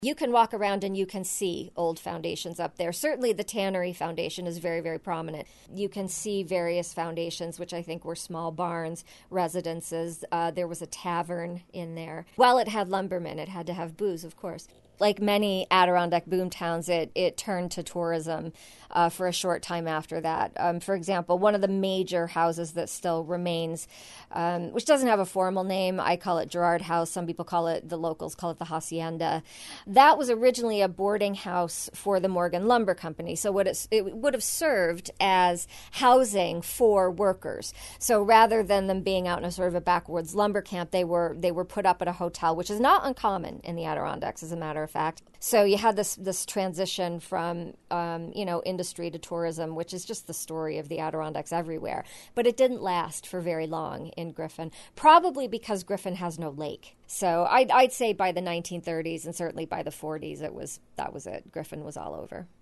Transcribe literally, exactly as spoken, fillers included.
You can walk around and you can see old foundations up there. Certainly the Tannery Foundation is very, very prominent. You can see various foundations, which I think were small barns, residences. Uh, there was a tavern in there. Well, it had lumbermen. It had to have booze, of course. Like many Adirondack boom towns, it, it turned to tourism uh, for a short time after that. Um, for example, one of the major houses that still remains, um, which doesn't have a formal name, I call it Gerard House. Some people call it, the locals call it the Hacienda. That was originally a boarding house for the Morgan Lumber Company. So what it, it would have served as housing for workers. So rather than them being out in a sort of a backwoods lumber camp, they were they were put up at a hotel, which is not uncommon in the Adirondacks, as a matter of fact. So you had this this transition from um, you know industry to tourism, which is just the story of the Adirondacks everywhere. But it didn't last for very long in Griffin, probably because Griffin has no lake. So I'd, I'd say by the nineteen thirties and certainly by the forties, it was that was it. Griffin was all over.